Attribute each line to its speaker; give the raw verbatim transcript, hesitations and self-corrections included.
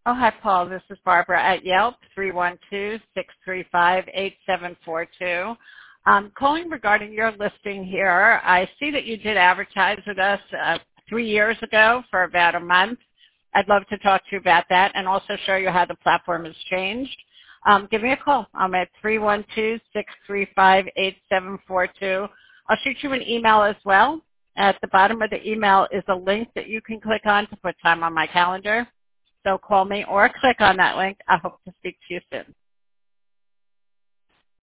Speaker 1: Oh, hi, Paul. This is Barbara at Yelp, three one two, six three five, eight seven four two. Um, calling regarding your listing here. I see that you did advertise with us uh, three years ago for about a month. I'd love to talk to you about that and also show you how the platform has changed. Um, give me a call. I'm at three one two, six three five, eight seven four two. I'll shoot you an email as well. At the bottom of the email is a link that you can click on to put time on my calendar. So call me or click on that link. I hope to speak to you soon.